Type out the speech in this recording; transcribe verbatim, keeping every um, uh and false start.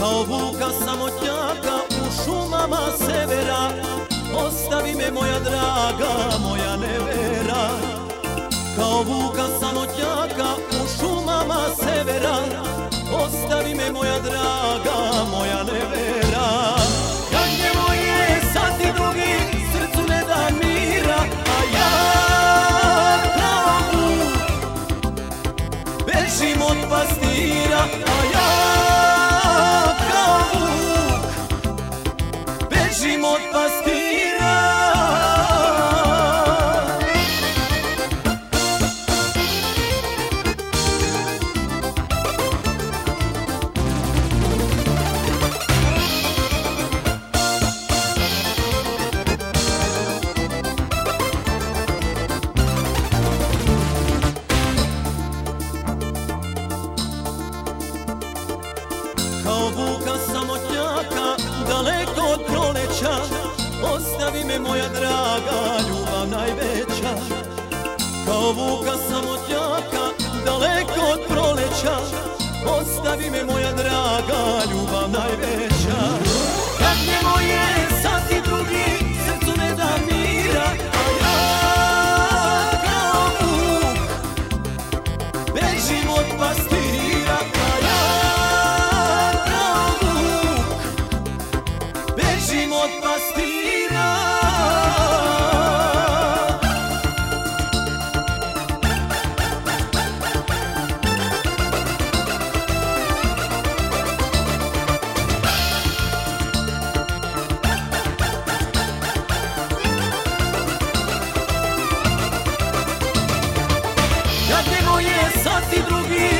Kao vuka samotnjaka u šumama severa, ostavi me moja draga, moja nevera. Kao vuka samotnjaka u šumama severa, ostavi me moja draga, moja nevera. Jagnje moje, sad ti drugi, srcu ne da mira, a ja kao vuk bežim od pastira, a ja kao vuk bežim od pastira. Kao vuka samotnjaka, daleko od proleća, ostavi me moja draga, ljubav najveća. Kao vuka samotnjaka, daleko od proleća, ostavi me moja draga, ljubav najveća. Jagnje moje, sad ti drugi, srcu ne da mira, a ja kao vuk bežim od pastira, a ja bežim od pastira. Jagnje moje, sad ti drugi,